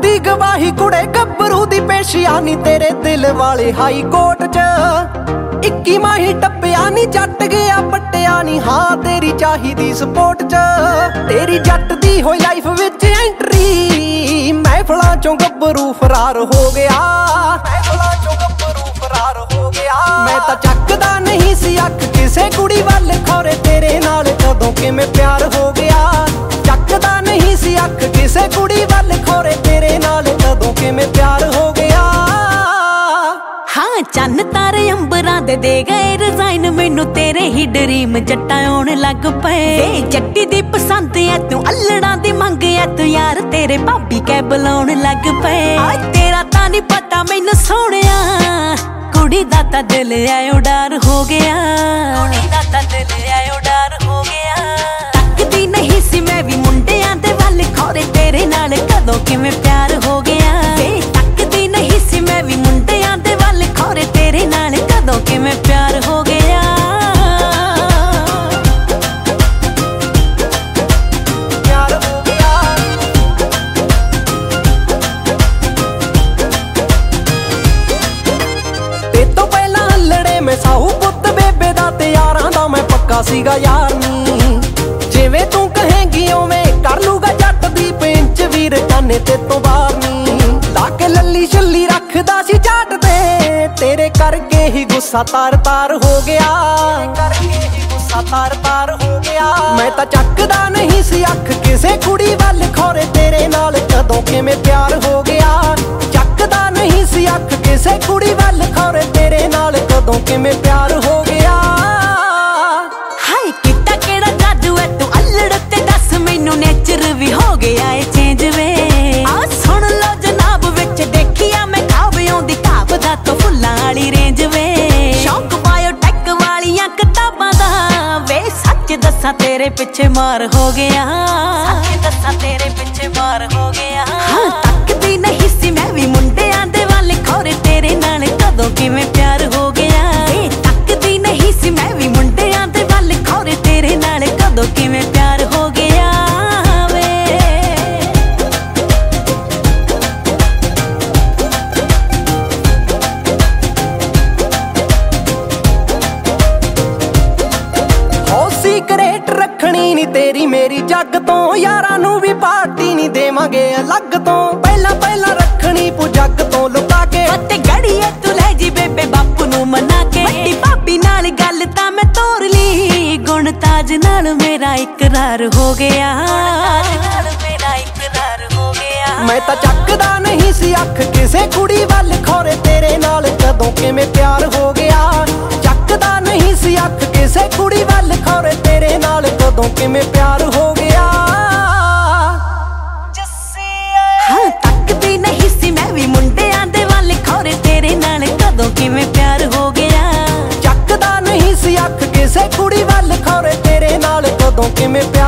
दी गवाही कुड़े गब्बरू दी पेशिया नी तेरे दिल वाले हाई कोर्ट च 21 माही टप्पिया नी जट गया पट्टिया नी हाँ तेरी चाहिदी सपोर्ट च तेरी जट दी होई लाइफ विच एंट्री महफिलां चों गब्बरू फरार हो गया महफिलां चों गब्बरू फरार हो गया मैं तां चकदा नहीं सी अख किसे कुड़ी वल खोरे तेरे नाल कदों किवें प्यार हो गया चकदा नहीं सी अख किसे कुड़ी वल खोरे तेरे नाल कदों किवें प्यार हो गया हाँ चन्न तारे अंबरां दे गए रिजाइन मैनू तेरे ही ड्रीम जट्टा आउण लग पए जट्टी दी पसंद है तू अल्लड़ां दी मंग है तू यार तेरे भाभी कै बुलाउण लग पए तेरा तां नहीं पता मैनू सोहणिया कुड़ी दा तां दिल आयो डर हो गया कुड़ी दा तां दिल आयो डर हो गया तकदी नहीं सी मैं भी मुंडियां दे वल खोरे तेरे नाल कदों किवें प्यार हो गया तकदी नहीं सी मैं भी मुंडियां दे वल खोरे तेरे नाल कदों किवें प्यार हो गया प्यार हो गया ते तो पहला लड़े मैं साहू पुੱਤ बेबे दा ते यारां दा मैं पक्का सीगा यार नी जिवें तू कहेंगी उवें कर लूगा जट दी पेंच वीर काने ते तो बाहर नी लाके लल्ली छल्ली रखदा सी जाट ते तेरे करके ही गुस्सा तार तार हो गया करके ही गुस्सा तार तार हो गया मैं तां चकदा नहीं सी अख किसे कुड़ी वल खोरे तेरे नाल कदों किवें प्यार हो गया चकदा नहीं सी अख किसे कुड़ी वल खोरे तेरे नाल कदों किवें प्यार हो गया हाय किता केड़ा जादू है तू अल्लड़ ते दस मैनू नेचर भी हो गया है चेंज वे आ सुन लो जनाब विच देखिया मैं खाब आउंदी काब दा तो फुल्लां वाली रेंज वे शौक बायोटेक वालियां किताबां दा वे सच दस्सां तेरे पिछे मार हो गया सच दस्सां तेरे पिछे मार हो गया हां तकदी नहीं सी मैं भी मुंडियां दे वल खोरे तेरे नाल कदों किवें प्यार हो गया तकदी नहीं सी मैं भी मुंडियां दे वल खोरे तेरे नाल कदों किवें प्यार हो गया वे हो सीक्रेट रखनी नी तेरी मेरी जग तो यारां नू भी पार्टी नी देवांगे अलग तो पहला पहला रखनी पू जग तो लुका के ते गड़ीए तू ले जी बेबे बापू नू मना के बड़ी भाभी नाल गल तां मैं तोर ली गुण ताज नाल मेरा इकरार हो गया मेरा इकरार हो गया मैं तां चकदा नहीं सी अख किसे कुड़ी वल खोरे तेरे नाल कदों किवें प्यार हो गया चकदा नहीं सी अख किसे कुड़ी वल खोरे तेरे नाल कदों किवें प्यार हो गया हाँ तकदी नहीं सी मैं भी मुंडियां दे वल खोरे तेरे नाल कदों किवें प्यार हो गया चकदा नहीं सी अख किसे कुड़ी वल खोरे तेरे नाल कदों किवें